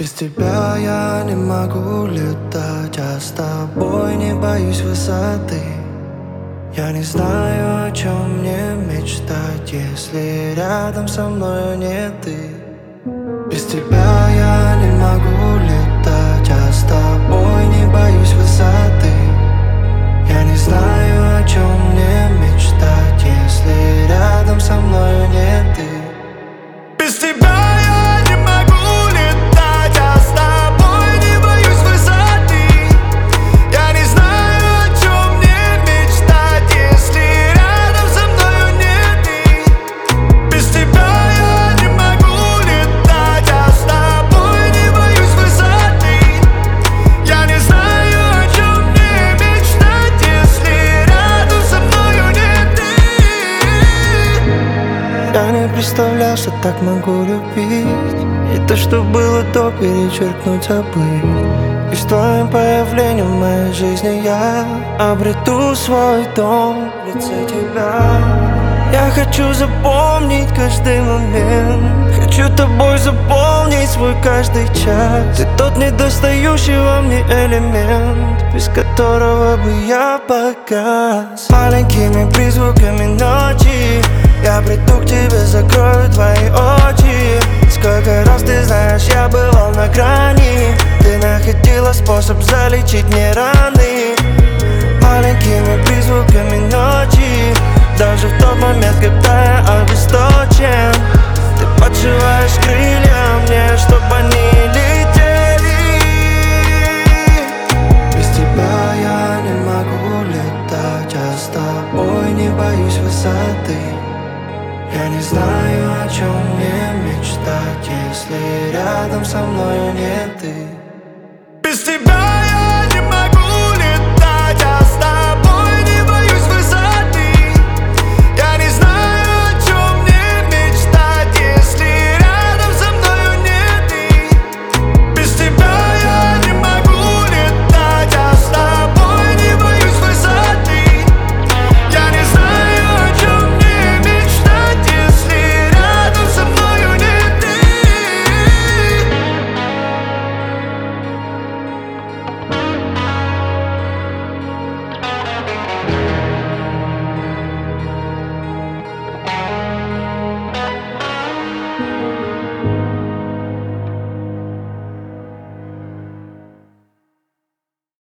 Без тебя я не могу летать, а с тобой не боюсь высоты. Я не знаю, о чем мне мечтать, если рядом со мной нет ты. Без тебя я не могу летать, а с тобой не боюсь высоты. Я не знаю, о чем мне мечтать, если рядом со мной нет ты. Без тебя я не могу летать, а с тобой не боюсь высоты. Я не знаю, о чем мне мечтать, если рядом со мною нет ты. Без тебя я не могу летать, а с тобой не боюсь высоты. Я не знаю, о чем мне мечтать, если рядом со мною нет ты. Я не представлял, что так могу любить, и то, что было до, перечеркнуть, забыть. И с твоим появлением в моей жизни я обрету свой дом в лице тебя. Я хочу запомнить каждый момент, хочу тобой заполнить свой каждый час. Ты тот недостающий во мне элемент, без которого бы я погас. Маленькими призвуками ночи я приду к тебе, закрою твои очи. Сколько раз, ты знаешь, я бывал на грани, ты находила способ залечить мне раны. Маленькими призвуками ночи, даже в тот момент, когда я обесточен, ты подшиваешь крылья мне, чтоб они летели. Без тебя я не могу летать, а с тобой не боюсь высоты. Я не знаю, о чем мне мечтать, если рядом со мною нет ты. Без тебя